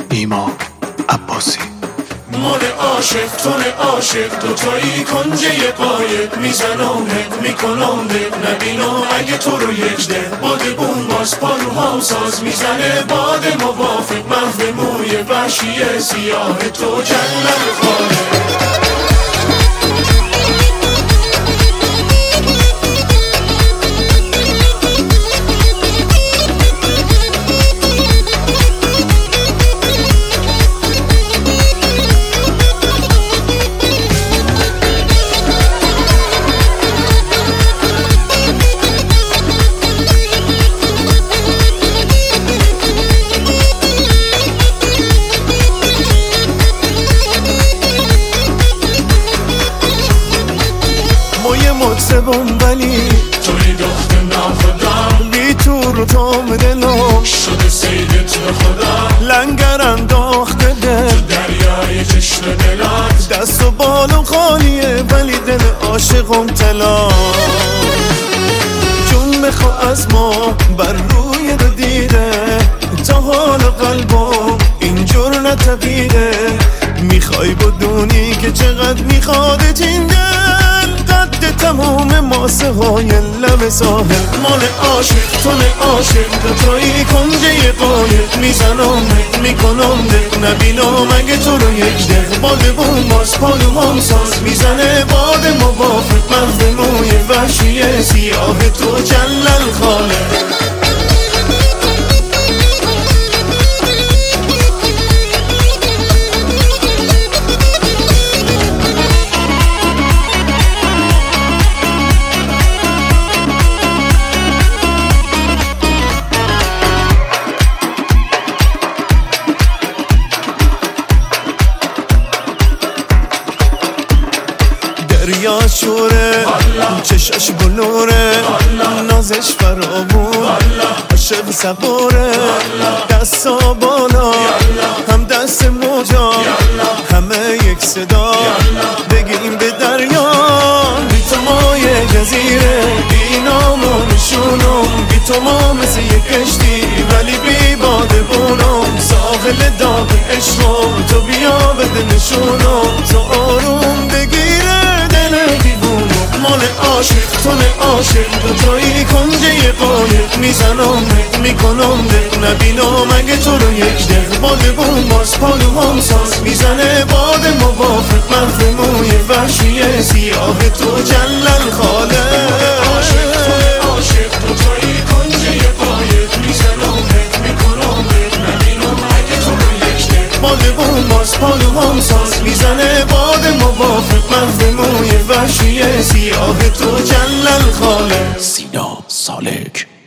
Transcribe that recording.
نیما عباسی. مال عاشق تون عاشق دوتایی کنجه قایق میزنم هد میکنم دق نبینم اگه تو رو یک دق باد بوم باز پاروهام ساز میزنه باد موافق محو موی وحشی سیاه تو جلل خاله. مطربم ولی توی دخت ناخودم بی تو رو تام دلم شده سیدت به خودم لنگر انداخته دل تو دریای چشم دلات دست و بالم خالیه ولی دل عاشقم طلا جون بخوا از ما بر روی رو دیده تا حال قلبم اینجور نتبیده میخوای بدونی که چقدر میخوادت این دل قد تمام ماسه های لب ساحل. مال عاشق تون عاشق دوتایی کنجه قایق میزنم میکنم دق نبینم اگه تو رو یک دق باد بوم باز پالوهام ساز میزنه باد موافق محو موی وحشی سیاه تو جلل خاله. دریا شوره چشاش بلوره نازش فرامون عاشق صبوره دستا بالا هم دست موجا همه یک صدا بگیم به دریا بی تو ما یه جزیره بی نام و نشونم بی تو ما مثل یک کشتی ولی بی باده بونم ساحل داغ عشقم تو بیا بده نشونم تو آروم بگیره مال عاشق تون عاشق دوتایی کنجه قایق میزنم میکنم دق نبینم اگه تو رو یک دق باد بوم باز پالوهام ساز میزنه باد موافق محو موی وحشی سیاه تو جلل خاله. عاشق تون عاشق دوتایی کنجه قایق میزنم میکنم دق نبینم اگه تو رو یک دق باد بوم باز پالوهام ساز میزنه باد موافق محو موی وحشی سیاه تو جلل خاله. سینا سالک.